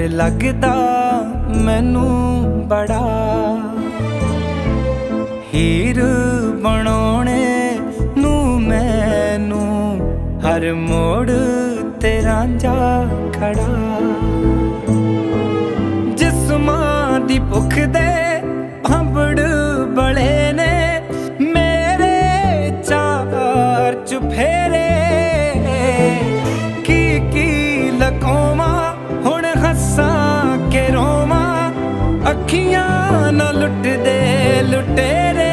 डर लगदा मैनू बड़ा। हीर बनाने नू मैनू हर मोड़ ते रांझा खड़ा। जिस्मां दी भुख दे भांबड़ बड़े ने मेरे चार चुफेरे। की लकोमा हुण हस्सां के रोवां अखियां न लुट दे लुटेरे।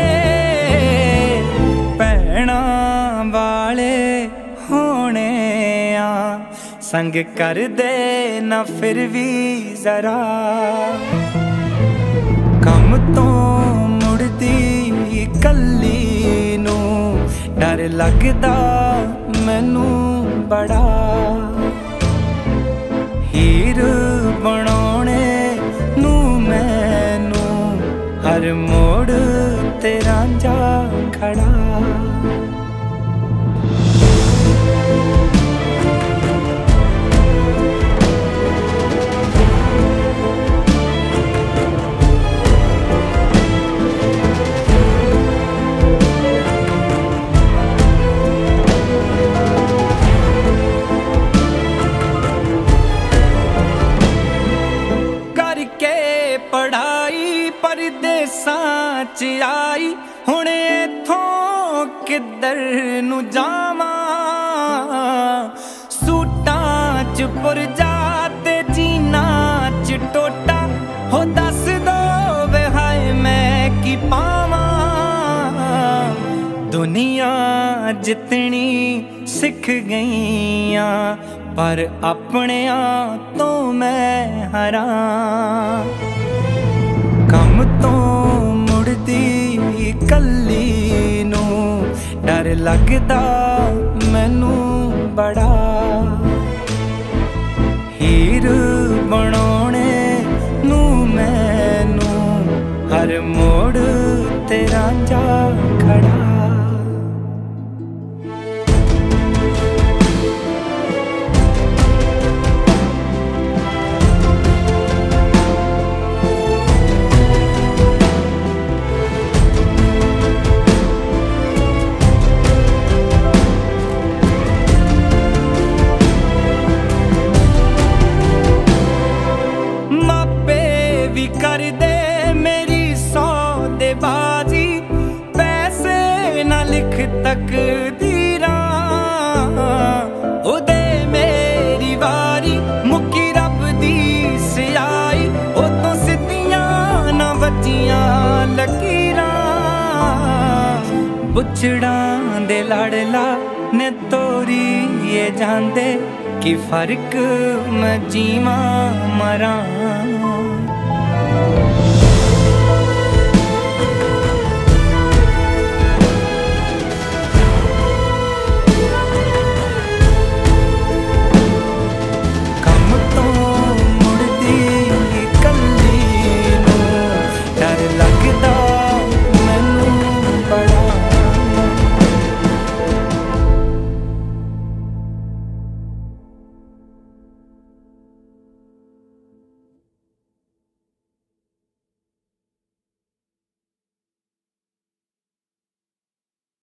भैणां वाले होने आ संग कर दे ना फिर भी जरा। कम तो मुड़दी कल्ली नू डर लगदा मैनू बड़ा। हीर बनाने नू मैनू हर मोड़ ते रांझा खड़ा। पढ़ाई परदेसां च आई हुण इत्थों किधर नू जावां। सूटां च पुरजा ते जीना च टोटा हो दस दो वे हाय मैं की पावां। दुनिया जितनी सिख गईयां पर अपनियां तो मैं हरां। कम तो मुड़दी कल्ली नू डर लगदा मैनू बड़ा। हीर बनाने नू मैनू हर मोड़ ते रांझा खड़ा। कर दे मेरी सौदेबाजी पैसे ना लिख तकदीरां। उदे मेरी वारी मुक्की रब दी सियाई ओ तो सिद्धियां ना वजियां लकीरां। बुछड़ां दे लाड़ला ने तोरी ये जांदे कि फर्क मैं जीवां मरां।